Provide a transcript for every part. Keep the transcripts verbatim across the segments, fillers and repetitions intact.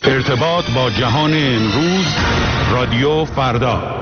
ارتباط با جهان امروز، رادیو فردا.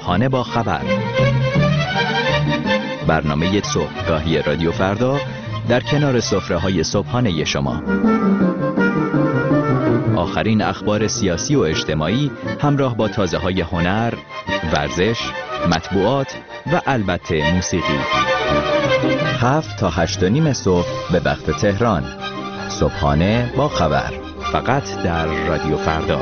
صبحانه با خبر، برنامه صبحگاهی رادیو فردا در کنار سفره‌های صبحانه شما. آخرین اخبار سیاسی و اجتماعی همراه با تازه‌های هنر، ورزش، مطبوعات و البته موسیقی. هفت تا هشت و نیم صبح به وقت تهران. صبحانه با خبر، فقط در رادیو فردا.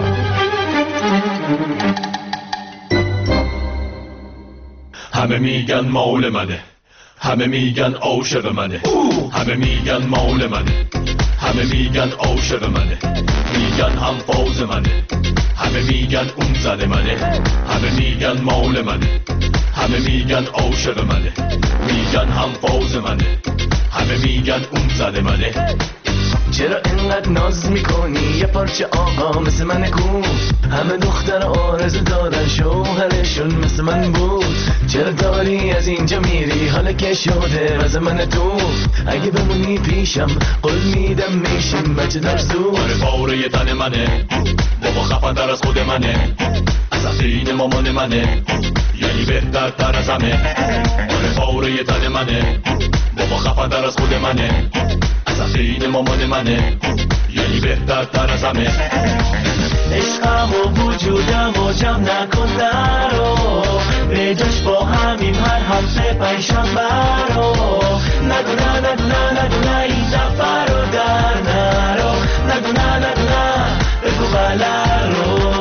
همه میگن مول منه، همه میگن عاشق منه، همه میگن مول منه، همه میگن عاشق منه، میگن هم فوز منه، همه میگن اون زن منه، همه میگن مول منه، همه میگن عاشق منه، میگن هم فوز منه، همه میگن اون زن منه. چرا اینقدر ناز میکنی یه پارچه آقا مثل من کو؟ همه دختر آرزو دارن شوهرشون مثل من بود. چرا داری از اینجا میری حالا که شده واسه من تو؟ اگه بمونی پیشم قول میدم میشیم بچه در زود. آره پاره تن منه، بابا خفن‌تر از خود منه، از این مامان منه، یعنی بهتر تر از همه. آره پاره تن منه، بابا خفن‌تر از خود منه، از این مامان منه، یعنی بهتر تر از همه. عشقم و وجودم و جمع نکن درو، به جاش با همین هر هفته پنجشنبه رو. نگو نه نگو نه نگو نه این دفعه رو در نرو، نگو نه نگو نه بگو بله رو.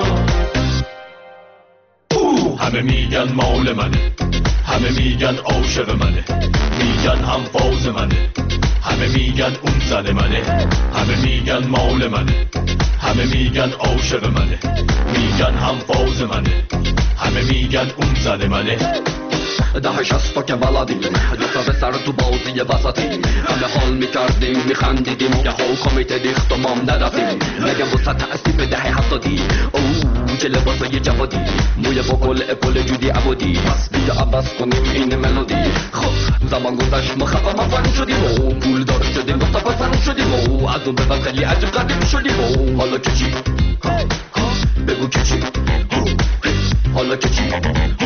همه میگن مول منه، همه میگن عاشق منه، میگن هم فوز منه، همه میگن اون زن منه، همه میگن مول منه، همه میگن عاشق منه، میگن هم فوز منه، همه میگن اون زن منه. ده شستا که بلدیم دوتا به سر تو بازی وسطیم، همه حال میکردیم میخندیدیم یه ها کمیته ریخت و مام ندفتیم. نگم وسط تأسیب دهه هفتادی اوه چه لباسای جوادی، موی با گل اپل جودی عبودی، پس بیا عباس کنیم این ملودی. خب زمان گذشت ما خفا مفن شدیم و پول دار شدیم گفتا پسن شدیم و از اون به بعد خیلی عجب قدیم شدیم و حالا که چی؟ بگو که چی؟ حالا که چی؟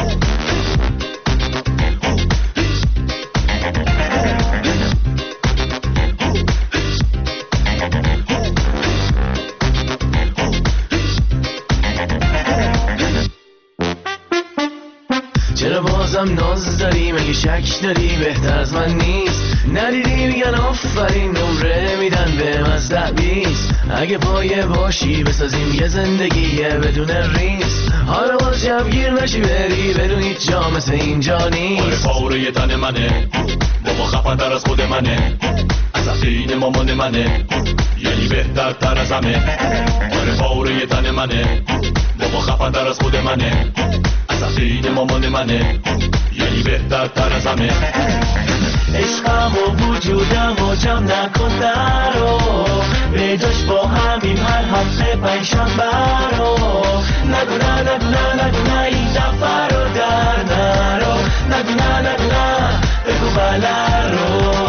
چرا بازم ناز داری مگه شک داری بهتر از من نیست؟ ندیدی میگن آفرین نمره میدن به از ده بیست. اگه پایه باشی بسازیم یه زندگیه بدون ریس. حالا باز جمگیر نشی بری بدون هیچ جا مثل اینجا نیست. آره پاره تن منه، بابا خفن‌تر از خود منه، از این مامان منه، یعنی بهتر تر از همه. آره پاره تن منه، بابا خفن‌تر از خود منه، از این مامان منه، یعنی بهتر تر از همه. عشقم و وجودم و جمع نکن درو، به جاش با همین هر هفته پنجشنبه رو. نگو نه نگو نه نگو نه این دفعه رو در نرو، نگو نه نگو نه بگو بله رو.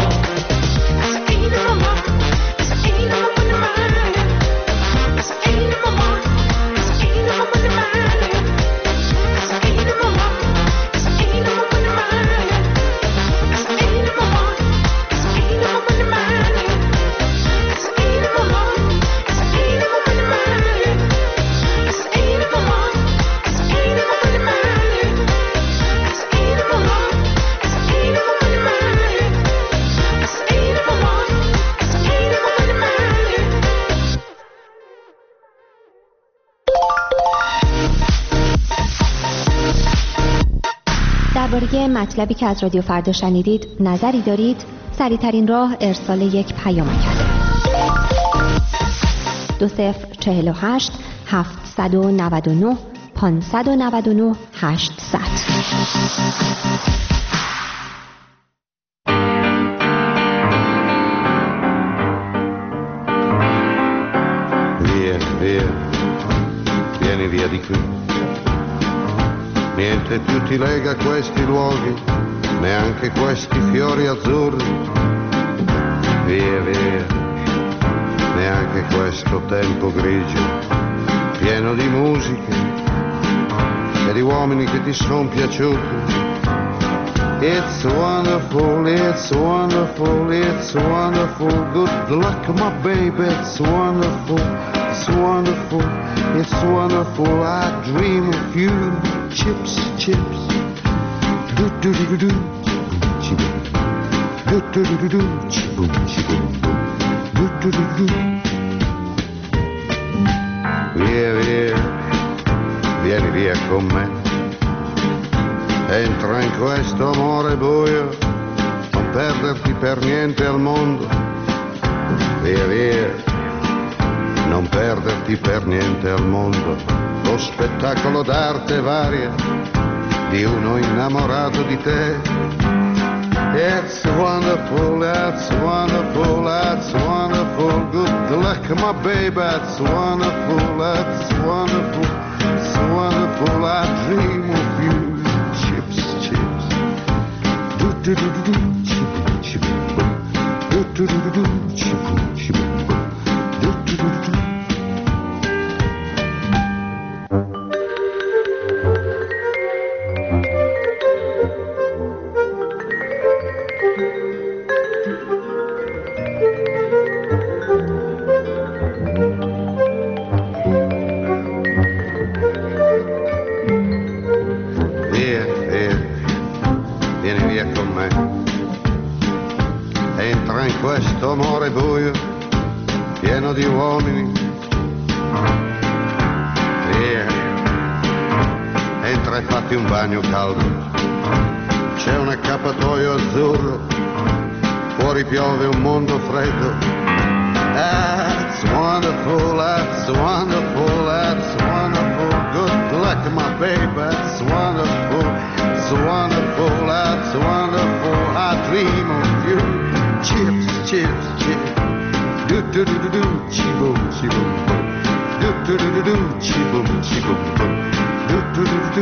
درباره مطلبی که از رادیو فردا شنیدید نظری دارید؟ سریع‌ترین راه ارسال یک پیامک است. دو صفر چهل و هشت هفتصد و نود و نه پانصد و نود و نه هشتصد. Via, via, vieni via di qui. Niente più ti lega questi luoghi, neanche questi fiori azzurri. Via, via, neanche questo tempo grigio, pieno di musiche, e di uomini che ti sono piaciuti. It's wonderful, it's wonderful, it's wonderful. Good luck, my baby, it's wonderful, it's wonderful, it's wonderful. I dream of you. Chips, chips. Do do do do do. Do do do do do. Do do do do. Via, via, vieni via con me. Entra in questo amore buio, non perderti per niente al mondo. Via, via, non perderti per niente al mondo. Lo spettacolo d'arte varia di uno innamorato di te. It's wonderful, that's wonderful, that's wonderful. Good luck, my baby, that's wonderful, that's wonderful, it's wonderful. I dream of you. Chips, chips. Do do do do do. Chip, chip. Do do do do do. Chip, chip. Do do do do. Questo amore buio, pieno di uomini. Via, entra e fatti un bagno caldo. C'è un accappatoio azzurro, fuori piove un mondo freddo. That's wonderful, that's wonderful, that's wonderful. Good luck, my baby, that's wonderful, it's wonderful, that's wonderful. I dream of you. Chips, chips, chips. Do do do do do. Chiboom, chiboom. Do do do do do. Chiboom, chiboom. Do do do do do.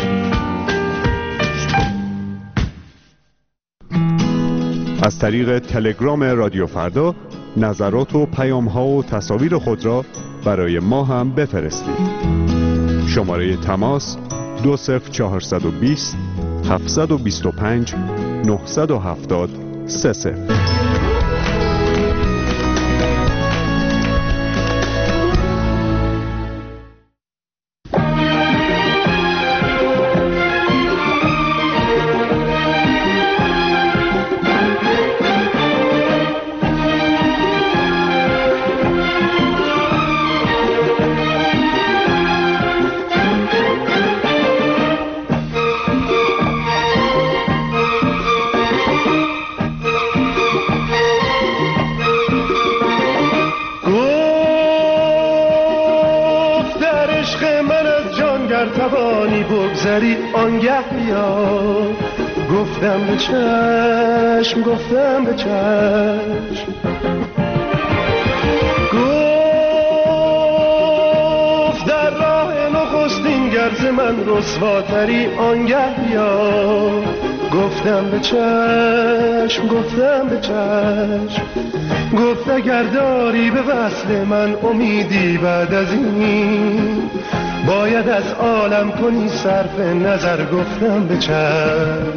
از طریق تلگرام رادیو فردا نظرات و پیام‌ها و تصاویر خود را برای ما هم بفرستید. شماره تماس دو صفر چهارصد و بیست هفتصد و بیست و پنج نهصد و هفتاد سه صفر. آنگه بیا گفتم به چشم گفتم به چشم گفت در راه نخستین گرز من رسواتری آنگه بیا گفتم به چشم گفتم به چشم گفت اگر داری به وصل من امیدی بعد از این باید از عالم کنی صرف نظر گفتم به چشم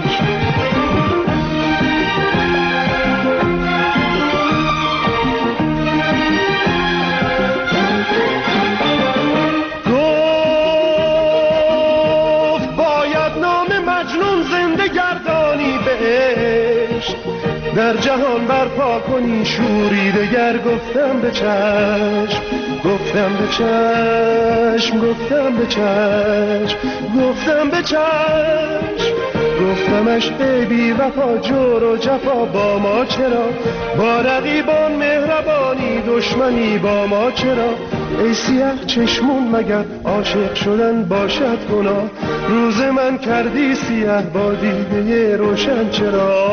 گفت باید نام مجنون زنده گردانی بهشت در جهان برپا کنی شوری دگر گفتم به چشم گفتم به چشم گفتم به چشم گفتم به چشم گفتمش ای بی وفا جور و جفا با ما چرا با رقیبان مهربانی دشمنی با ما چرا ای سیاه چشمون مگر عاشق شدن باشد گناه روز من کردی سیاه با دیده روشن چرا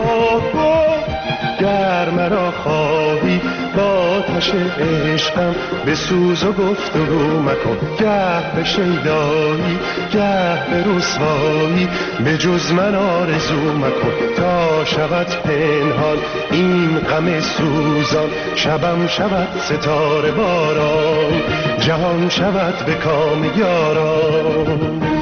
گر مرا خواهی با آتش عشقم به سوز و گفتگو مکن گه به شیدایی گه به رسوایی به جز من آرزو مکن تا شود پنهان این غم سوزان شبم شود ستاره باران جهان شود به کام یاران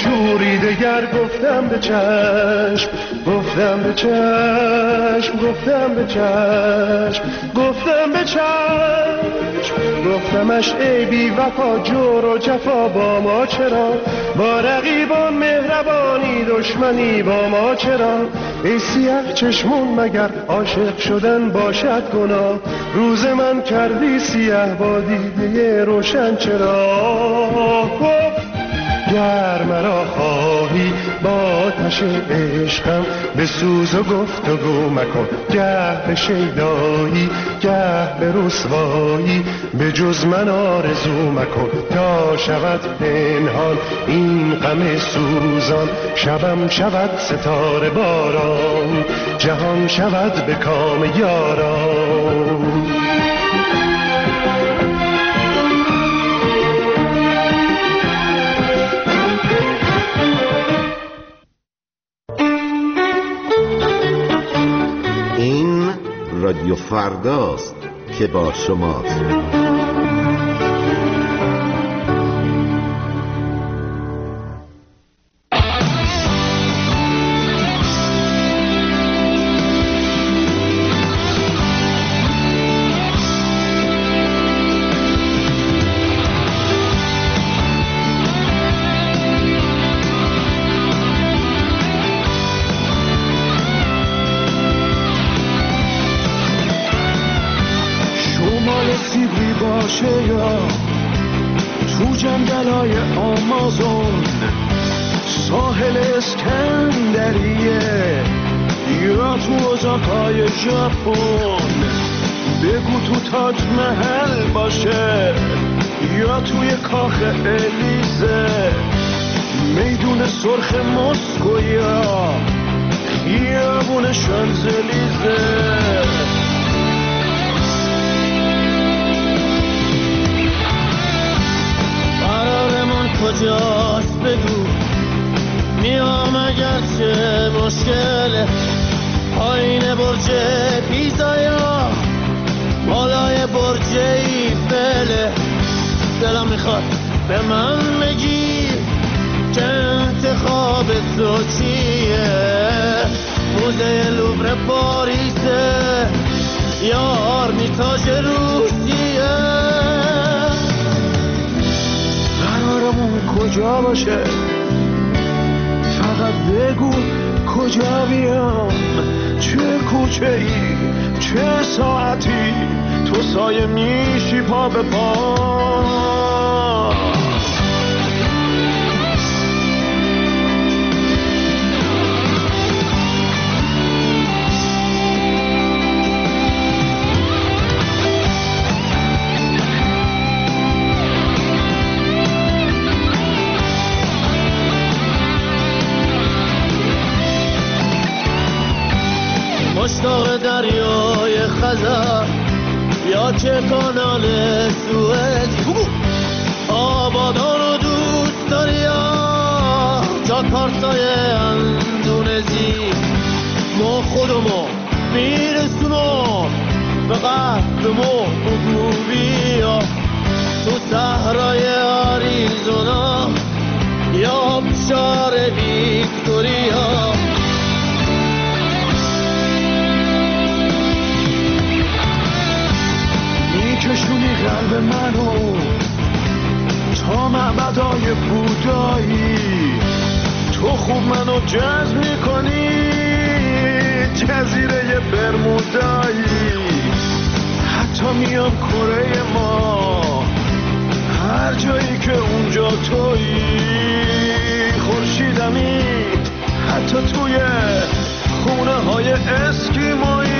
شوری دگر گفتم به چشم، گفتم به چشم، گفتم به چشم، گفتم به چشم، گفتمش ای بی وفا جور و جفا با ما چرا، با رقیبان مهربانی دشمنی با ما چرا، ای سیاه چشمون مگر عاشق شدن باشد گناه، روز من کردی سیاه با دیده روشن چرا، گفت گر مرا خواهی با آتش عشقم به سوز و گفتگو مکن، گه به شیدایی گه به رسوایی به جز من آرزو مکن، تا شود پنهان این غم سوزان، شبم شود ستاره باران، جهان شود به کام یاران. رادیو فرداست که با شماست. تو جنگلای آمازون، ساحل اسکندریه، یا تو اوزاکای ژاپن، بگو تو تاج محل باشه یا توی کاخ الیزه، میدون سرخ مسکو یا خیابون شانزلیزه. کجاست بگو، میام اگرچه مشکله، پایین برج پیزا یا بالای برج ایفله، دلم میخواد به من بگی که انتخاب تو چیه، موزه لوور پاریسه یا آرمیتاژ روسیه، قرارمون کجا باشه، فقط بگو کجا بیام، چه کوچه ای چه ساعتی تو سایه میشی پا به پا. مشتاق دریای خزر یا که کانال سوئد، آبادان رو دوست داری یا جاکارتای اندونزی، ما خودمو میرسونم به قهرمو بگو بیا، تو صحرای آریزونا یا آبشار ویکتوریا، میکشونی قلب منو تا معبدای بودایی، تو خوب منو جذب میکنی جزیره برمودایی، حتی میام کره ما هر جایی که اونجا تویی، خورشیدمی حتی توی خونه های اسکیمایی.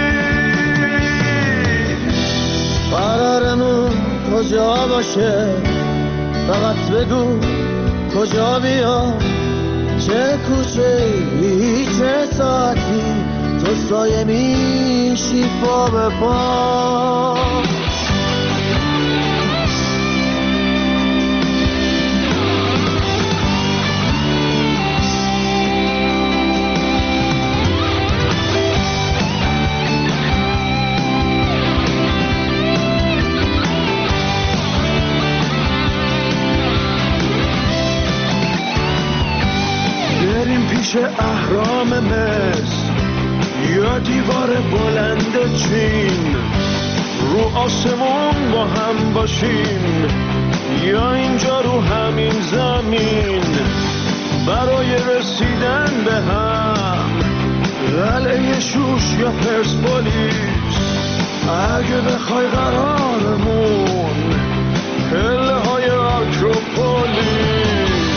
قرارمون کجا باشه، فقط بگو کجا بیام، چه کوچه ای چه ساعتی تو سایه میشی پا به پا. مس یا دیوار بلند چین، رو آسمون با هم باشیم یا اینجا رو همین زمین برای رسیدن به هم، قلعه شوش یا پرسپولیس، اگه بخوای قرارمون پله های آکروپولیس.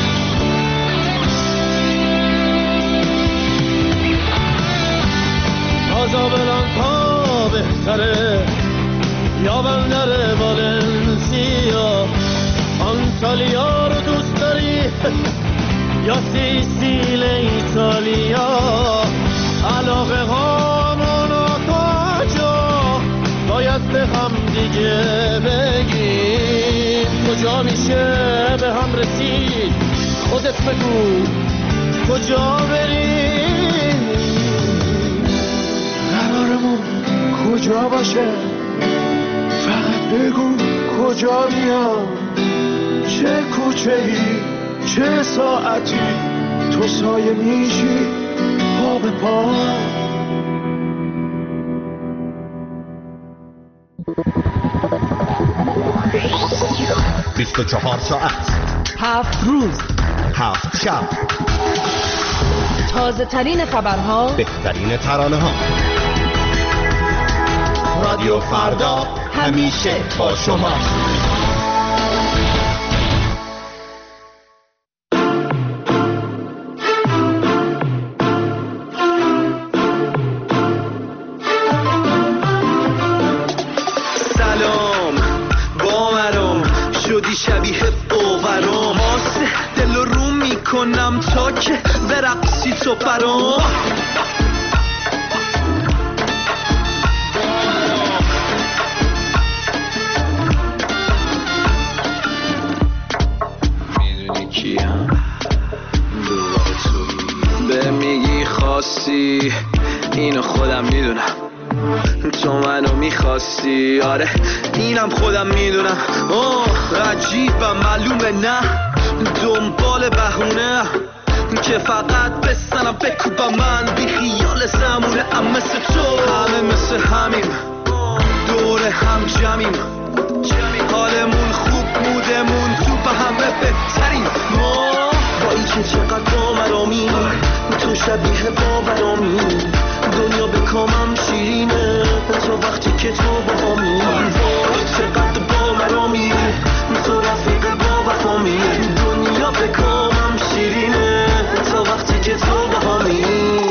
کازابلانکا بهتره یا بندر والنسیا؟ آنتالیا رو دوست داری یا سیسیل ایتالیا؟ علاقه هامون کجا باید به هم دیگه بگیم؟ کجا میشه به هم رسید؟ خودت بگو کجا بریم؟ قرارمون کجا باشه؟ فقط بگو کجا بیام؟ چه کوچه ای چه ساعتی تو سایه میشی پا به پا؟ بیست و چهار ساعت، هفت روز، هفت شب، تازه ترین خبرها، بهترین ترانه ها. رادیو فردا همیشه با شما. سلام باورم شدی شبیه باورم، آسه دل رو میکنم تا که برقصی تو برام. میدونی کیم دوباره توی به میگی خواستی اینو خودم میدونم، تو منو میخواستی آره اینم خودم میدونم. اوه عجیبه معلومه نه دنبال بهونه که فقط بسنم بکوبم من بی خیال زمونه. ام مثل تو همه مثل همیم دور هم جمعیم، حالمون خوب مودمون تو به همه بهترین. ما با این که چقدر باورامی تو شبیه باورامی، دنیا به کامم شیرینه تو وقتی که تو با همی. چقدر باورامی تو رفیق با وفامی، دنیا به کامم شیرینه تو وقتی که تو با همی.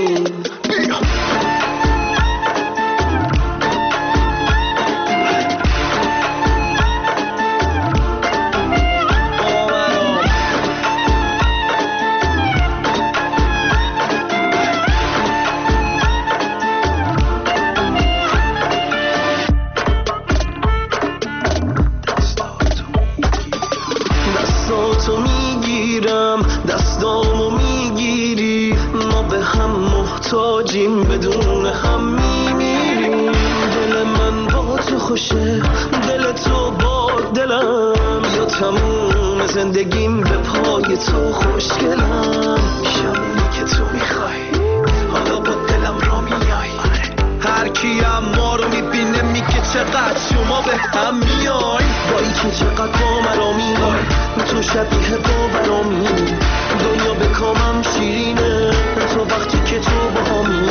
دستاتو میگیرم دستامو میگیری، ما به هم محتاجیم بدون هم میمیریم. دل من با تو خوشه دل تو با دلم، یا تموم زندگیم به پای تو خوشگلم. شبی که تو میخوای حالا با دلم را میای، هر کی ما رو میبینه میگه چقدر شما به هم میای. با این که چقدر با مرا میای تو شبیه باورامی، دنیا به کامم شیرینه تو وقتی که تو با همی.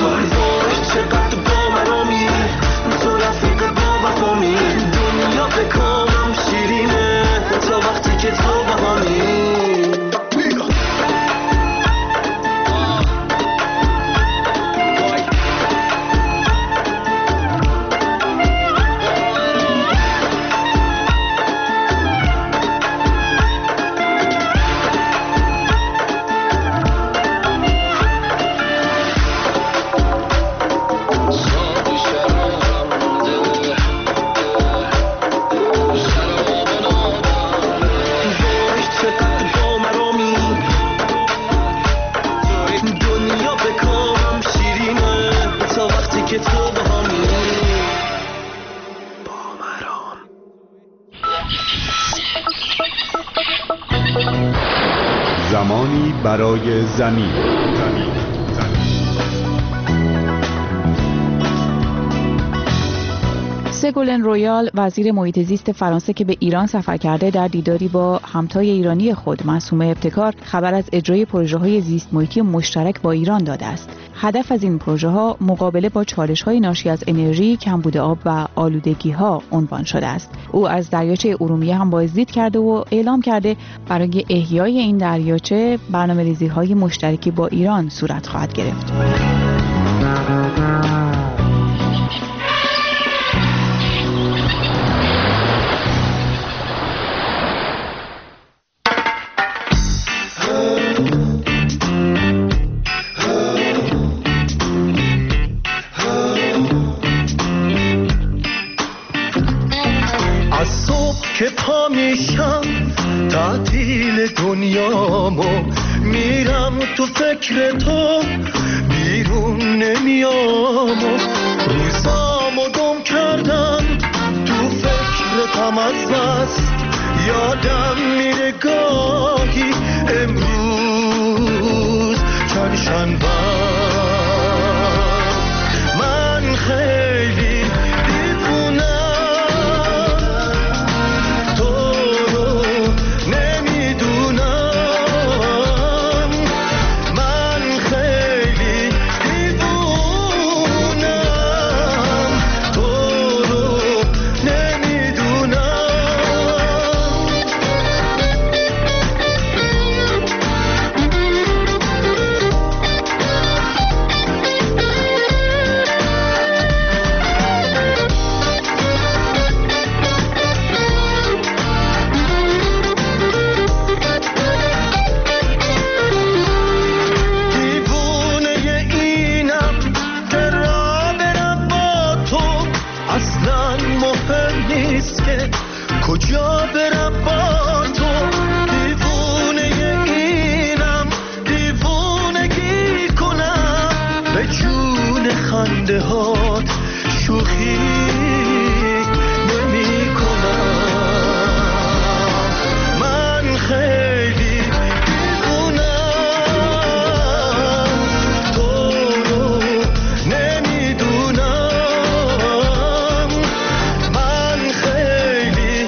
چقدر با مرا میای تو رفیق با وفامی، دنیا به کامم شیرینه تو وقتی که تو با همی. زمانی برای زمین. زمین. زمین. سگولن رویال وزیر محیط زیست فرانسه که به ایران سفر کرده در دیداری با همتای ایرانی خود معصومه ابتکار خبر از اجرای پروژه‌های زیست محیطی مشترک با ایران داده است. هدف از این پروژه‌ها مقابله با چالش‌های ناشی از انرژی، کمبود آب و آلودگی‌ها عنوان شده است. او از دریاچه ارومیه هم بازدید کرده و اعلام کرده برای احیای این دریاچه برنامه‌ریزی‌های مشترکی با ایران صورت خواهد گرفت. که پا میشم تعطیل دنیامو میرم تو فکر تو بیرون نمیام روزامو گم کردم تو فکر تم از بس یادم میره گاهی امروز چند شنبه من خیلی کجا برم با تو دیوونه اینم دیوونگی کنم به جون خنده هات شوخی نمی کنم من خیلی دیوونم تو رو نمیدونم من خیلی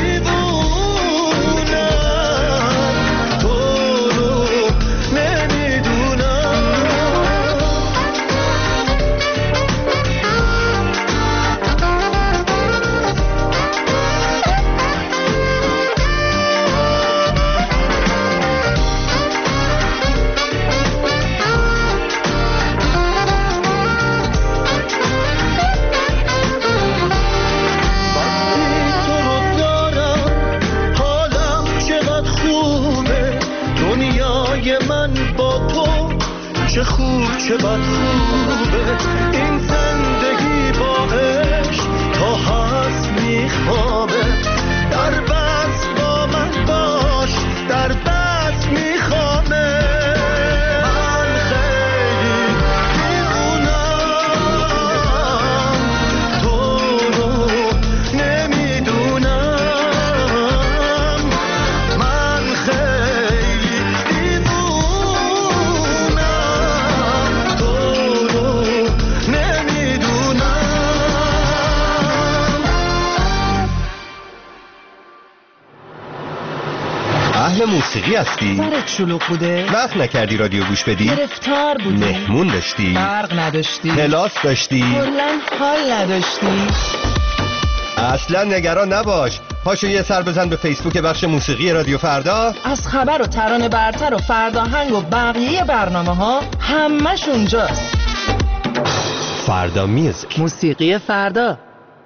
چه خوب چه بد خوبه این زندگی با عشق تا هست میخوابه در بس با من باش در بس میخوامه من خیلی دیوونم تو رو نمیدونم من خیلی اهل موسیقی هستی؟ سرت شلوغ بوده؟ وقت نکردی رادیو گوش بدی؟ گرفتار بودی؟ مهمون داشتی؟ برق نداشتی؟ کلاس داشتی؟ کلاً حال نداشتی؟ اصلا نگران نباش، پاشو یه سر بزن به فیسبوک بخش موسیقی رادیو فردا. از خبر و ترانه برتر و فرداهنگ و بقیه برنامه ها همش اونجاست. فردا میوزیک، موسیقی فردا.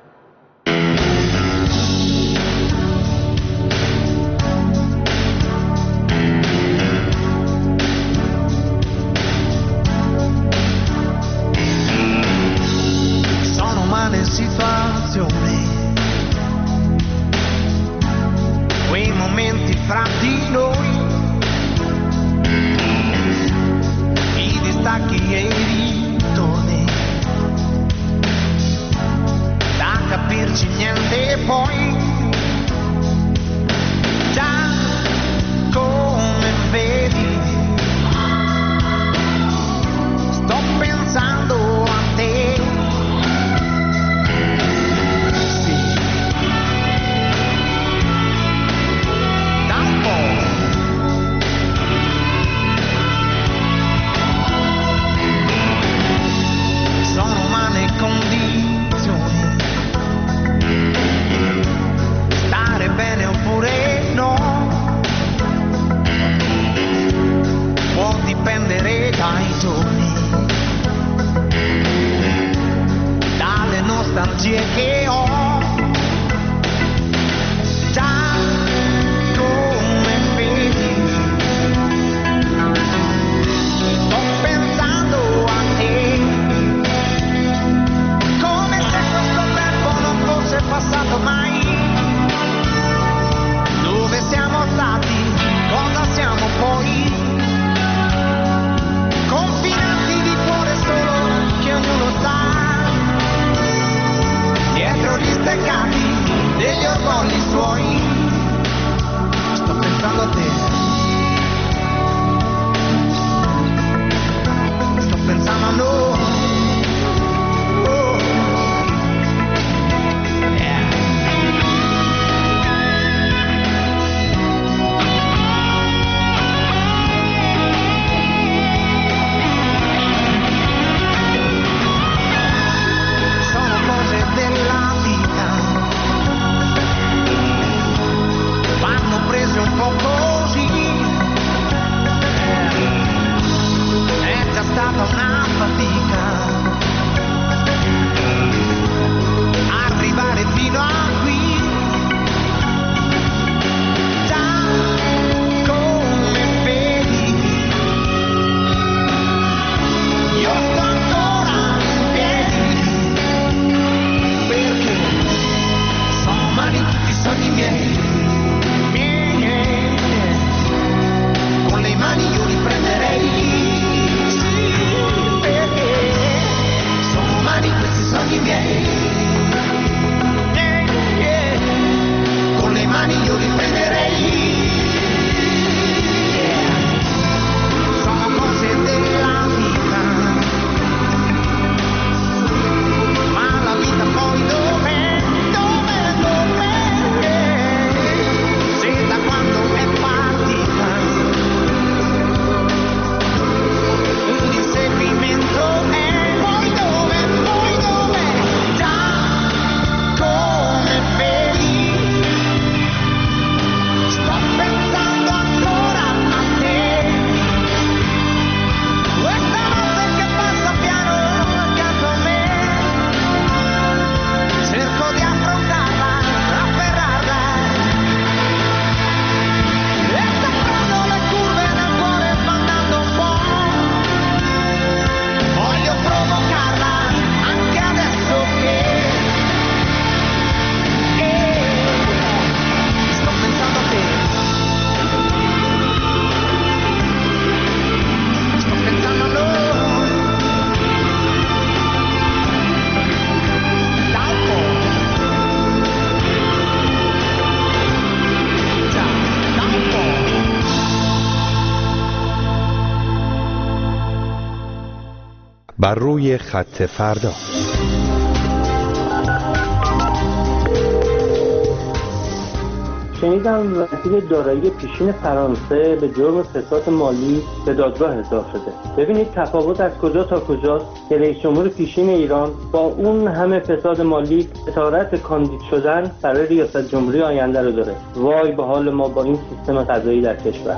Quei momenti fra di noi, i distacchi e i ritorni, da capirci niente poi, già come vedi, sto pensando a te. nostalgie che ho. Già come vedi, sto pensando a te, come se questo tempo non fosse passato mai. Dove siamo stati, cosa siamo poi? Confinanti di cuore solo che ognuno sa, dietro gli steccati degli orgogli suoi. Sto pensando a te, sto pensando a noi. Oh. Yeah. Sono cose della vita, vanno prese un po' così. È già stata una fatica arrivare fino a qui. Già come vedi, io sto ancora in piedi, perché sono umani tutti i sogni miei. Miei. Con le mani io li prenderei, sì, perché sono umani questi sogni miei. Eh, eh. Con le mani io li prenderei. Yeah. Sono cose della vita, ma la vita poi dov'è, dov'è, dov'è? Se da quando è partita un inseguimento è, poi dove, poi dove, già come vedi, sto pensando ancora a te, questa notte che passa piano accanto a me, cerco di affrontarla, afferrarla, e sto prendo le curve nel cuore sbandando un po'. Voglio provocarla anche adesso che eh, sto pensando a te, sto pensando a noi, da un po', già, da un po'. بر روی خط فردا. شنیدم وزیر دارایی پیشین فرانسه به جرم فساد مالی به دادگاه احضار شده. ببینید تفاوت از کجا تا کجاست که رئیس جمهور پیشین ایران با اون همه فساد مالی جسارت کاندید شدن برای ریاست جمهوری آینده رو داره. وای به حال ما با این سیستم قضایی در کشور.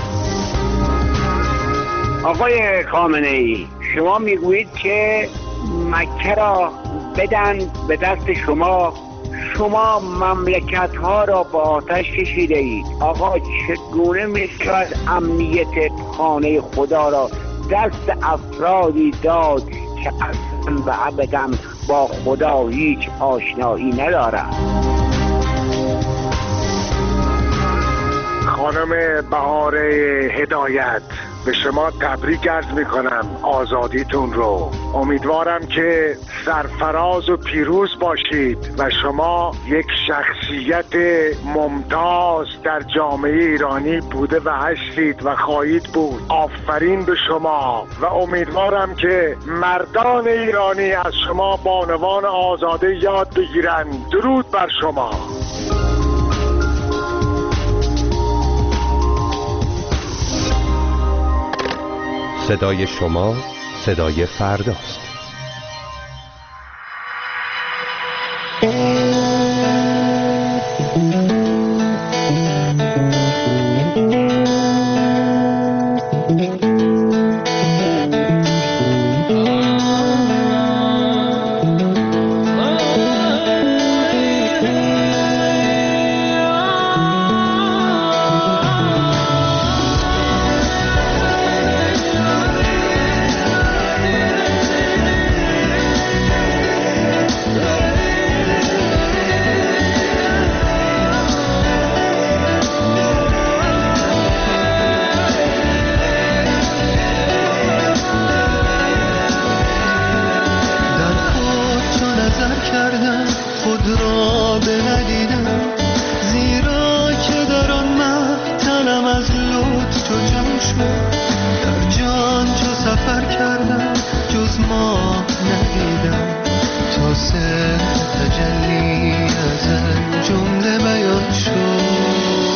آقای خامنه‌ای، شما میگویید که مکه را بدن به دست شما، شما مملکت ها را با آتش کشیده اید. آقا چگونه میشود امنیت خانه خدا را دست افرادی داد که اصلا و ابدا با خدا هیچ آشنایی ندارند؟ خانم بهار هدایت، به شما تبریک عرض میکنم آزادیتون رو. امیدوارم که سرفراز و پیروز باشید و شما یک شخصیت ممتاز در جامعه ایرانی بوده و هستید و خواهید بود. آفرین به شما و امیدوارم که مردان ایرانی از شما بانوان آزاده یاد بگیرند. درود بر شما. صدای شما صدای فرداست. خود را بندیدم، زیرا که در آن محتلم از لطف تو جمع شد. در جان چو سفر کردم جز ماه ندیدم، تا سر تجلی ازل جمله بیان شد.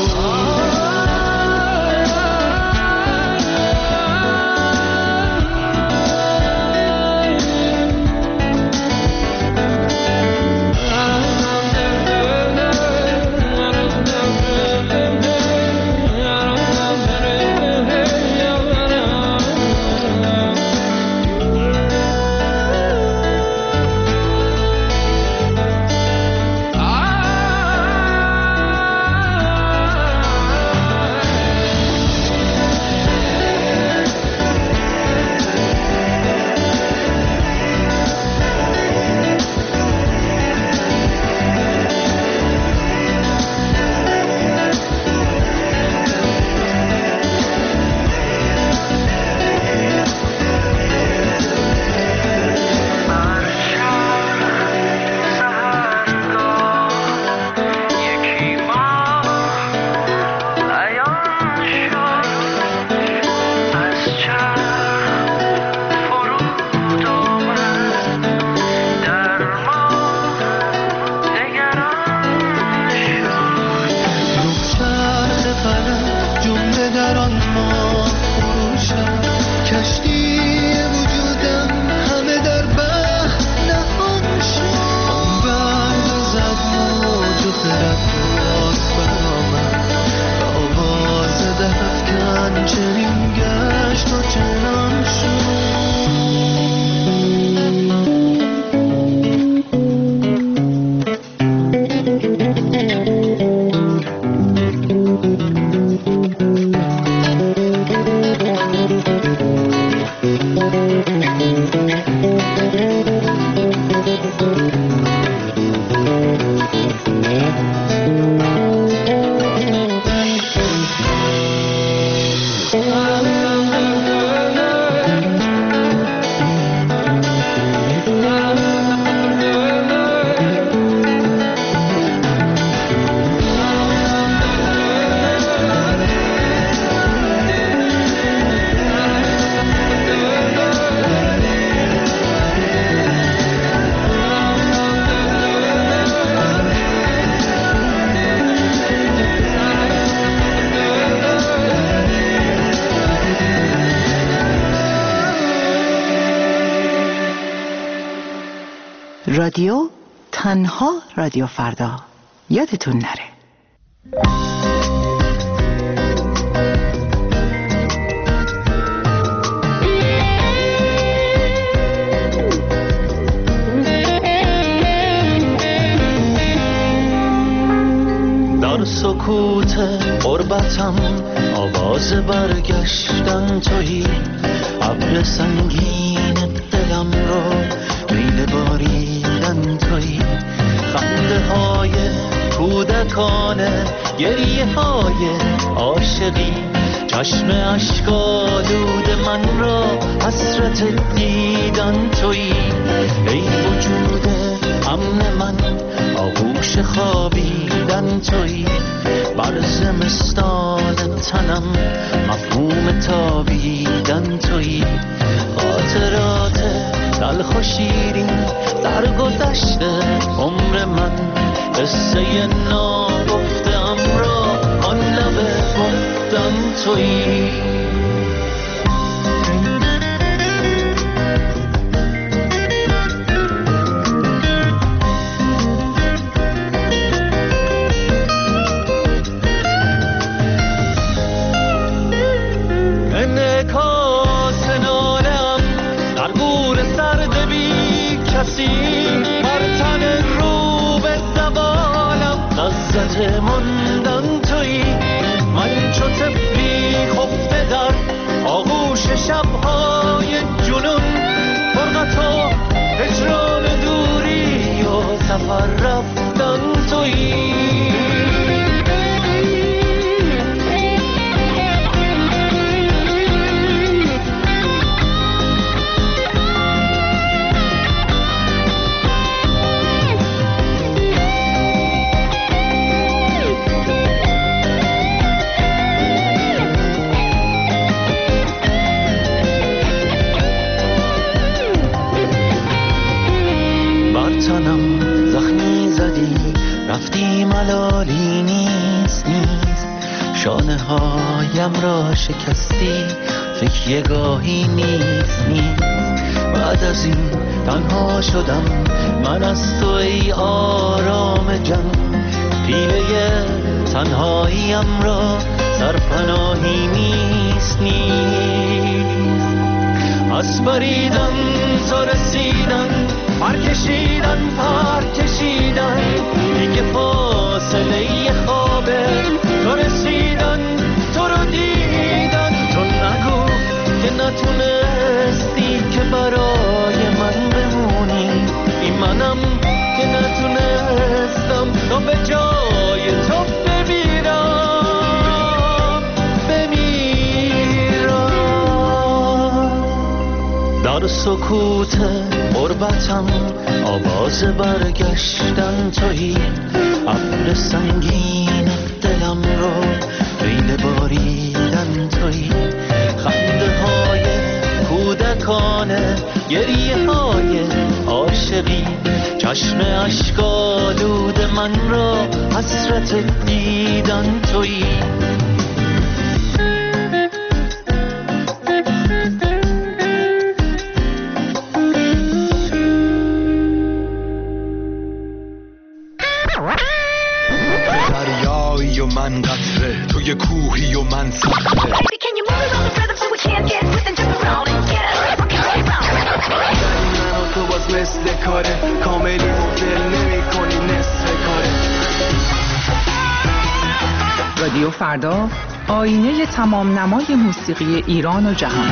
رادیو تنها رادیو فردا، یادتون نره. در سکوت غربتم آواز برگشتن تویی، ابر سنگین دلم رو میل باریدن تویی، خنده های کودکانه گریه های عاشقی، چشم اشک‌آلود من را حسرت دیدن تویی، ای وجود امن من آغوش خوابیدن تویی، بر زمستان تنم مفهوم تابیدن تویی، خاطرات تلخ و شیرین سرگذشت عمر من، قصه ناگفته‌ام را آن لب گفتن تویی. بر تن رو به دوالم لذت ماندن تویی، من چو طفلی خفته در آغوش شبهای جنون، فرقت و هجران دوری و سفر رفتن تویی. ملالی نیست نیست شانه هایم را شکستی فکر یه گاهی نیست نیست بعد از این تنها شدم من از تو ای آرام جان پیله تنهاییم را سرپناهی نیست نیست از بریدن تا رسیدن پر کشیدن پر کشیدن دیگه فاصله خوابه تا رسیدن تو رو دیدن تو نگو که نتونستی که برای من بمونی این منم که نتونستم تا به جای تو بمیرم بمیرم در سکوت غربتم آواز برگشتن تویی ابر سنگین دلم رو میل باریدن تویی خنده های کودکانه گریه های عاشقی چشم اشک‌آلود من را حسرت دیدن تویی دریایی و من قطره توی کوهی و من صخره تو باز مثل کاره کاملی مبدل نمی کنی نصف کاره رادیو فردا آینه تمام نمای موسیقی ایران و جهان.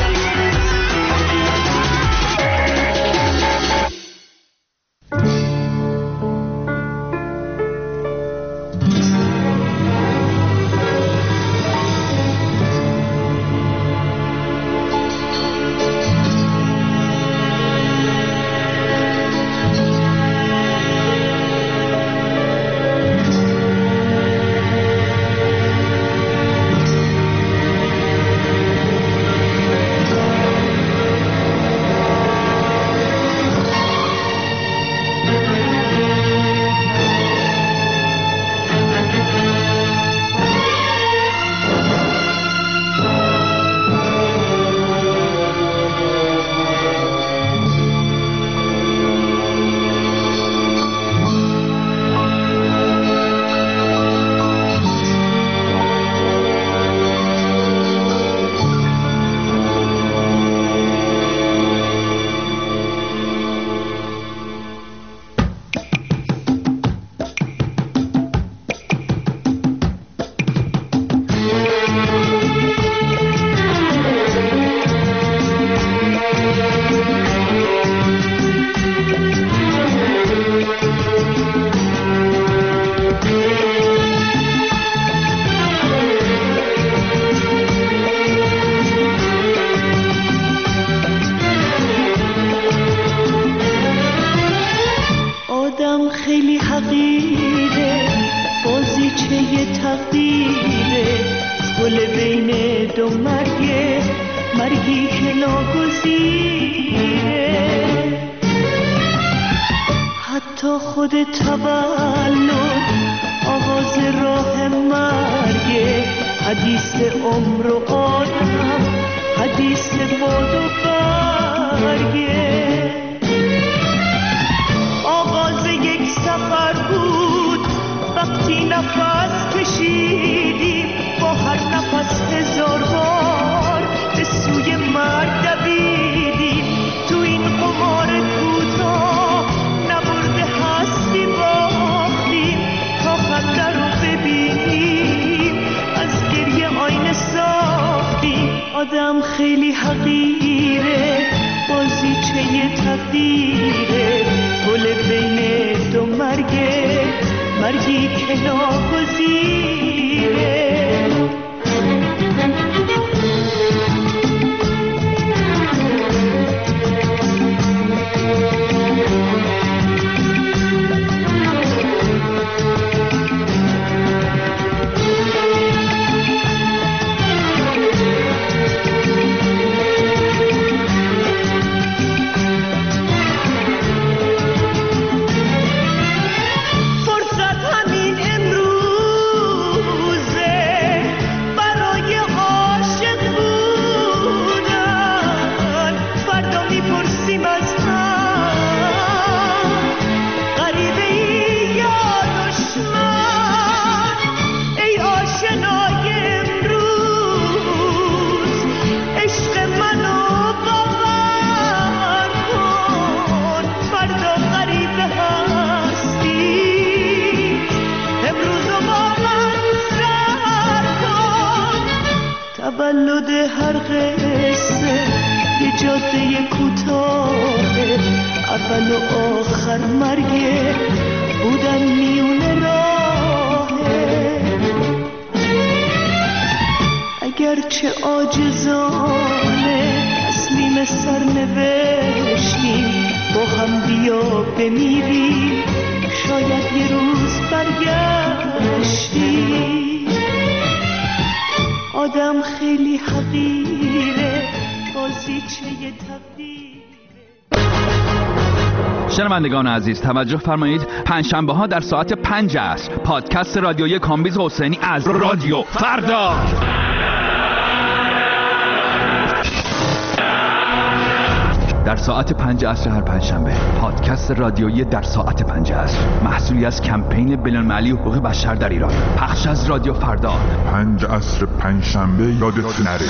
آدم خیلی حقیره بازیچه تقدیره گل بین دو مرگه مرگی که ناگزیره فرصت همین امروز تولد هر قصه یه جاده کوتاهه، اول و آخر مرگه بودن میون راهه. اگرچه عاجزانه تسلیم سرنوشتیم، با هم بیا بمیریم شاید یه روز برگشتیم. آدم خیلی حقیره، بازیچه تقدیر. شنوندگان عزیز توجه فرمایید، پنجشنبه ها در ساعت پنج عصر پادکست رادیویی کامبیز حسینی از رادیو فردا. در ساعت پنج عصر هر پنجشنبه پادکست رادیویی در ساعت پنج عصر، محصولی از کمپین بین‌المللی حقوق بشر در ایران، پخش از رادیو فردا. پنج عصر پنجشنبه یادت نره.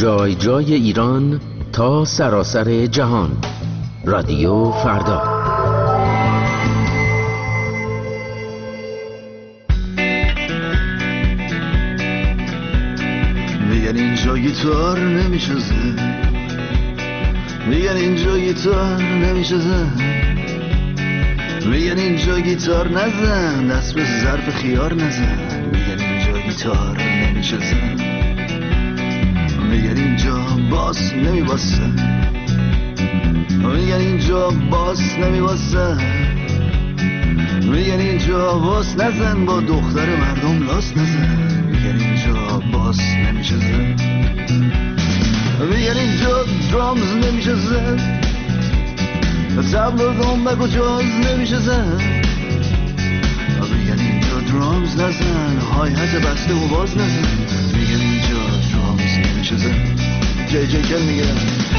جای جای ایران تا سراسر جهان. رادیو فردا. میگن اینجا گیتار نمیشه زن، میگن اینجا گیتار نمیشه زن، میگن اینجا گیتار نزن، دست به ظرف خیار نزن. میگن اینجا گیتار نمیشه زن، میگن اینجا باس نمیباسه، میگن اینجا باس نمیباسه، میگن اینجا باس نزن، با دختر مردم لاس نزن. میگن اینجا باس نمیشه زن، میگن اینجا درامز نمیشه زن، تبل و دنبک و جاز نمیشه زن. میگن اینجا درامز نزن، هایهت بسته و باز نزن. میگن اینجا درامز نمیشه زن. جی جی کل میگن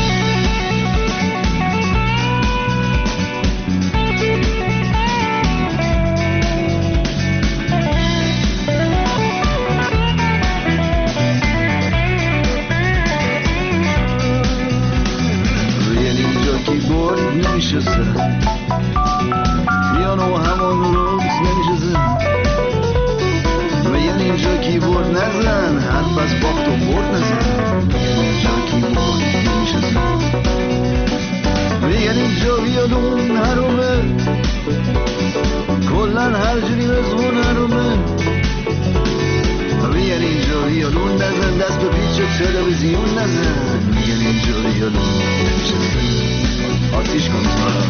کیبورد نمیشه زن، پیانو همون روز نمیشه زن. میگن اینجا کیبورد نزن، حرف از باخت و برد نزن. میگن اینجا کیبورد نمیشه زن، میگن اینجا ویولون حرومه، کلن هر جوری مزمون حرومه. میگن اینجا ویولون نزن، دست به پیچ تلویزیون نزن. میگن اینجا ویولون نمیشه زن، آتیش کن تو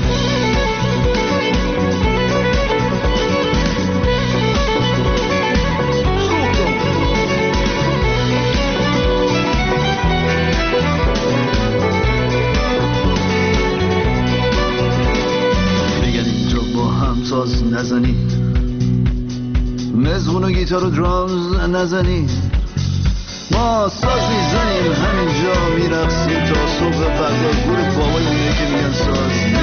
میگن اینجا با هم ساز نزنید، مزمون و گیتار و درامز نزنید. ما ساز میزنیم همینجا میرقصیم تا صبح. فردا گور بابای میگه که میگن ساز